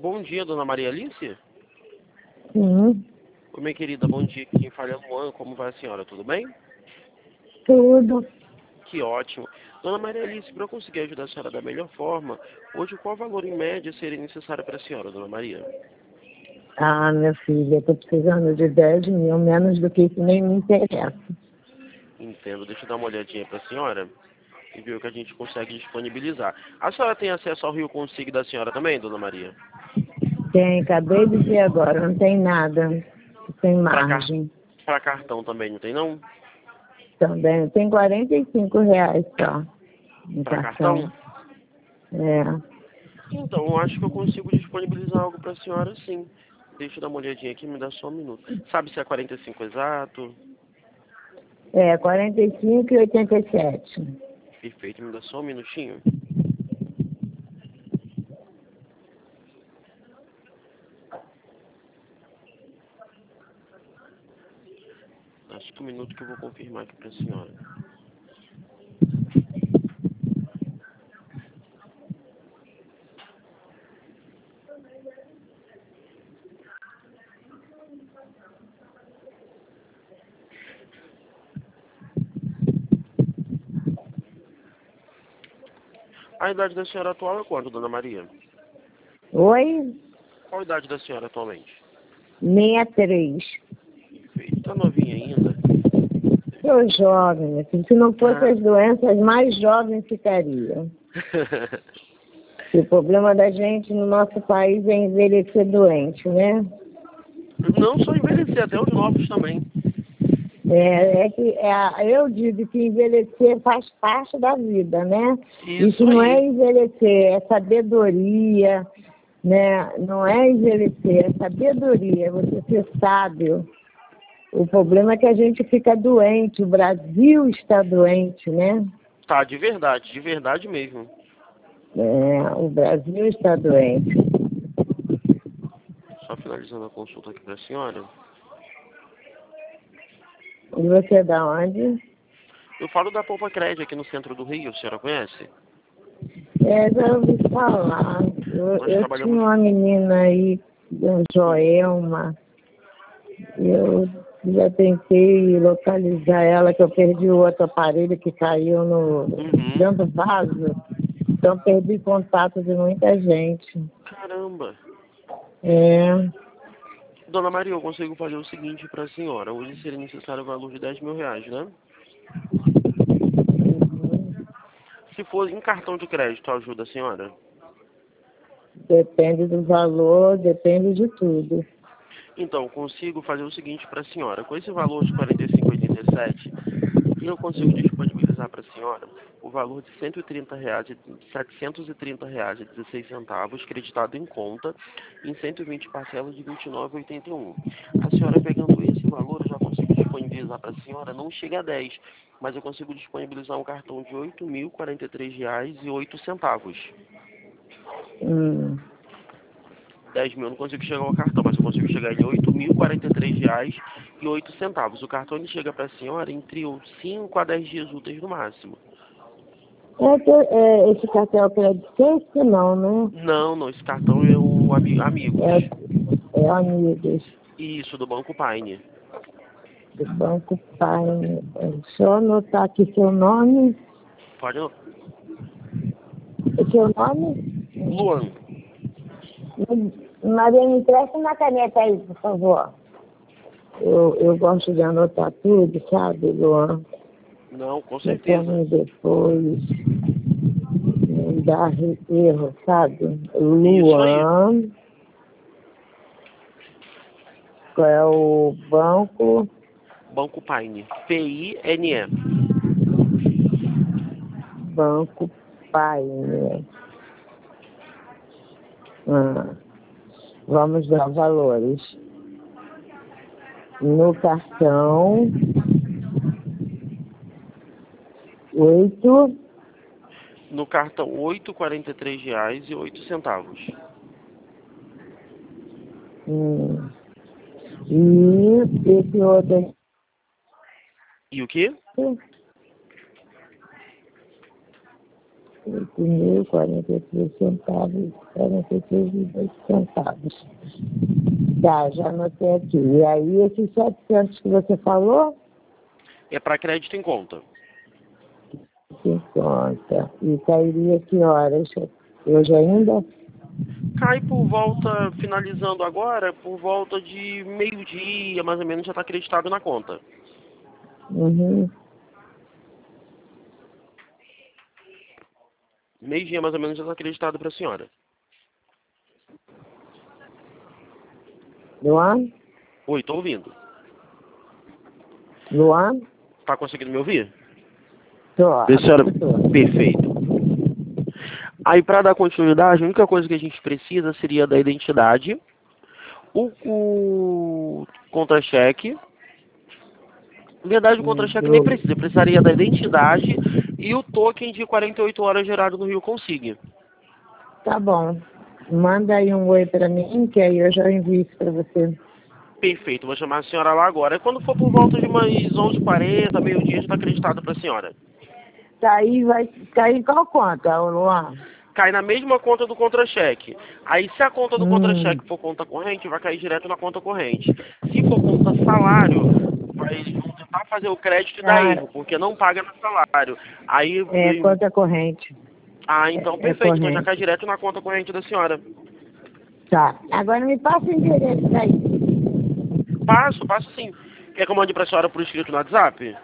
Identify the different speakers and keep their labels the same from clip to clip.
Speaker 1: Bom dia, dona Maria Alice.
Speaker 2: Sim,
Speaker 1: Oi, minha querida, bom dia. Quem fala é Luan. Como vai a senhora? Tudo bem?
Speaker 2: tudo.
Speaker 1: Que ótimo. Dona Maria Alice, para eu conseguir ajudar a senhora da melhor forma, hoje qual valor em média seria necessário para a senhora, dona Maria?
Speaker 2: Ah, minha filha, estou precisando de 10 mil, menos do que isso nem me interessa.
Speaker 1: Entendo. Deixa eu dar uma olhadinha para a senhora e ver o que a gente consegue disponibilizar. A senhora tem acesso ao Rio Consigo da senhora também, dona Maria?
Speaker 2: Tem, acabei de ver agora, não tem nada, sem
Speaker 1: Para
Speaker 2: margem.
Speaker 1: cartão também, não tem não?
Speaker 2: Também tem R$ 45 só no
Speaker 1: Para cartão?
Speaker 2: cartão. É,
Speaker 1: Então, eu acho que eu consigo disponibilizar algo para a senhora, sim. Deixa eu dar uma olhadinha aqui, me dá só um minuto. Sabe se é 45 exato?
Speaker 2: é 45,87.
Speaker 1: Perfeito, me dá só um minutinho. Dá só um minuto que eu vou confirmar aqui para a senhora. A idade da senhora atual é quanto, dona Maria?
Speaker 2: Oi?
Speaker 1: Qual a idade da senhora atualmente?
Speaker 2: 63.
Speaker 1: Perfeito, tá novinha ainda?
Speaker 2: Sou jovem, meu filho. Se não fossem
Speaker 1: Ah.
Speaker 2: as doenças, mais jovem ficaria. E o problema da gente no nosso país é envelhecer doente, né?
Speaker 1: Não só envelhecer, até os novos também.
Speaker 2: Eu digo que envelhecer faz parte da vida, né?
Speaker 1: Isso
Speaker 2: Isso não é
Speaker 1: aí.
Speaker 2: envelhecer, é sabedoria, né? Não é envelhecer, é sabedoria, é você ser sábio. O problema é que a gente fica doente, o Brasil está doente, né?
Speaker 1: Tá, de verdade mesmo.
Speaker 2: O Brasil está doente.
Speaker 1: Só finalizando a consulta aqui para a senhora.
Speaker 2: E você é da onde?
Speaker 1: Eu falo da Poupa Crédito aqui no centro do Rio, a senhora conhece?
Speaker 2: Já ouvi falar.
Speaker 1: Nós
Speaker 2: Eu tinha
Speaker 1: trabalhamos...
Speaker 2: uma menina aí, Joelma. Eu já tentei localizar ela, que eu perdi o outro aparelho que caiu no dentro do vaso. Então perdi contato de muita gente.
Speaker 1: Caramba.
Speaker 2: É.
Speaker 1: Dona Maria, eu consigo fazer o seguinte para a senhora. Hoje seria necessário o valor de R$ 10.000, né? Se for em cartão de crédito, ajuda a senhora?
Speaker 2: Depende do valor, depende de tudo.
Speaker 1: Então, consigo fazer o seguinte para a senhora. Com esse valor de R$ 45,87, eu consigo disponibilizar para a senhora o valor de R$ 730,16, creditado em conta, em 120 parcelas de R$ 29,81. A senhora pegando esse valor, eu já consigo disponibilizar para a senhora, não chega a 10, mas eu consigo disponibilizar um cartão de R$ 8.043,08. 10 mil eu não consigo chegar ao cartão, mas eu consigo chegar em R$ 8.043,08. O cartão ele chega para a senhora entre 5 a 10 dias úteis no máximo.
Speaker 2: Esse cartão é crédito não, né?
Speaker 1: Não, esse cartão é o Amigos.
Speaker 2: É Amigos,
Speaker 1: Isso, do Banco Paine.
Speaker 2: do Banco Pai. Deixa eu anotar aqui seu nome.
Speaker 1: Pode.
Speaker 2: O seu nome?
Speaker 1: Luan.
Speaker 2: Maria, me empresta uma caneta aí, por favor. Eu gosto de anotar tudo, sabe, Luan?
Speaker 1: Não, com
Speaker 2: Pra
Speaker 1: certeza.
Speaker 2: depois não dar erro, sabe?
Speaker 1: Isso aí.
Speaker 2: Luan. Qual é o banco?
Speaker 1: Banco Paine. P-I-N-E.
Speaker 2: Banco Pai, né? Vamos dar valores. No cartão, 8.
Speaker 1: No cartão, R$ 8.043,08.
Speaker 2: E esse outro
Speaker 1: E o quê?
Speaker 2: aqui, 8.043 centavos, 43,18 centavos. Tá, já anotei aqui. E aí, esses 700 que você falou?
Speaker 1: É para crédito em conta.
Speaker 2: Em conta. E cairia que horas? Hoje ainda?
Speaker 1: Cai por volta, finalizando agora, por volta de meio-dia, mais ou menos, já está acreditado na conta.
Speaker 2: Uhum.
Speaker 1: Meio-dia, mais ou menos, já está acreditado para a senhora.
Speaker 2: Luan?
Speaker 1: Oi, estou ouvindo.
Speaker 2: Luan?
Speaker 1: Está conseguindo me ouvir?
Speaker 2: Tô.
Speaker 1: Senhora,
Speaker 2: Tô.
Speaker 1: perfeito. Aí, para dar continuidade, a única coisa que a gente precisa seria da identidade, o contra-cheque. Na verdade, o contra-cheque nem precisa. Precisaria da identidade e o token de 48 horas gerado no Rio Consigne.
Speaker 2: Tá bom. Manda aí um oi pra mim, que aí eu já envio isso pra você.
Speaker 1: Perfeito, vou chamar a senhora lá agora. Quando for por volta de umas 11h40, meio-dia, já está acreditado para a senhora.
Speaker 2: Tá aí, vai cair em qual conta, Luan?
Speaker 1: Cai na mesma conta do contra-cheque. Aí, se a conta do contra-cheque for conta corrente, vai cair direto na conta corrente. Se for conta salário, eles vão tentar fazer o crédito e dar erro, porque não paga no salário. Aí,
Speaker 2: Conta corrente.
Speaker 1: Então, perfeito.
Speaker 2: Corrente.
Speaker 1: Então já cai direto na conta corrente da senhora.
Speaker 2: Tá. Agora me passa o endereço aí.
Speaker 1: Passo sim. Quer que eu mande para a senhora por escrito no WhatsApp?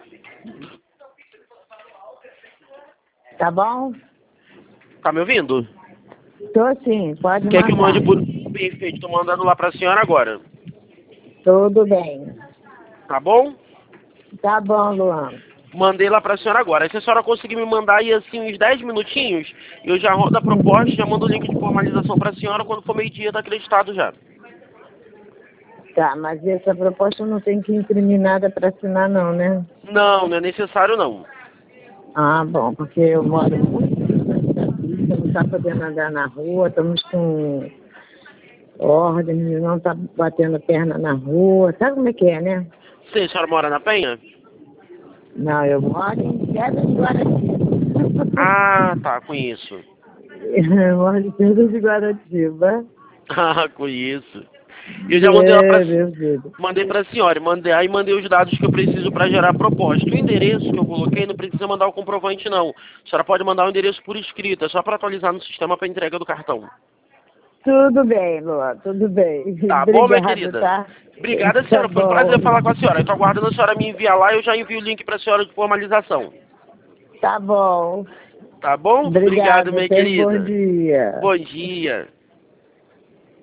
Speaker 2: Tá bom?
Speaker 1: Tá me ouvindo?
Speaker 2: Tô sim, pode
Speaker 1: Quer que eu
Speaker 2: mandar.
Speaker 1: mande por... Perfeito, tô mandando lá pra senhora agora.
Speaker 2: Tudo bem.
Speaker 1: Tá bom?
Speaker 2: Tá bom, Luan.
Speaker 1: Mandei lá pra senhora agora. Aí se a senhora conseguir me mandar aí assim uns 10 minutinhos, eu já rodo a proposta, já mando o link de formalização pra senhora, quando for meio-dia tá acreditado já.
Speaker 2: Tá, mas essa proposta não tem que imprimir nada para assinar não, né?
Speaker 1: Não é necessário não.
Speaker 2: Ah, bom, porque eu moro muito distante da pista, não está podendo andar na rua, estamos com ordem, não está batendo perna na rua, sabe como é que é, né?
Speaker 1: Sim, a senhora mora na Penha?
Speaker 2: Não, eu moro em Pedra de Guaratiba.
Speaker 1: Ah, tá, conheço.
Speaker 2: Eu moro em Pedra de Guaratiba.
Speaker 1: Ah, conheço. Eu já mandei lá
Speaker 2: Meu Deus.
Speaker 1: mandei pra senhora, mandei os dados que eu preciso para gerar a proposta. O endereço que eu coloquei não precisa mandar o comprovante não. A senhora pode mandar o endereço por escrito, é só para atualizar no sistema para entrega do cartão.
Speaker 2: Tudo bem, Lua, tudo bem.
Speaker 1: Tá bom, minha querida?
Speaker 2: Tá?
Speaker 1: Obrigada,
Speaker 2: Tá
Speaker 1: senhora. Foi um
Speaker 2: bom.
Speaker 1: prazer falar com a senhora. Eu tô aguardando a senhora me enviar lá e eu já envio o link pra senhora de formalização.
Speaker 2: Tá bom.
Speaker 1: Tá bom?
Speaker 2: Obrigado,
Speaker 1: Obrigado, minha
Speaker 2: tenha
Speaker 1: querida.
Speaker 2: bom dia.
Speaker 1: Bom dia.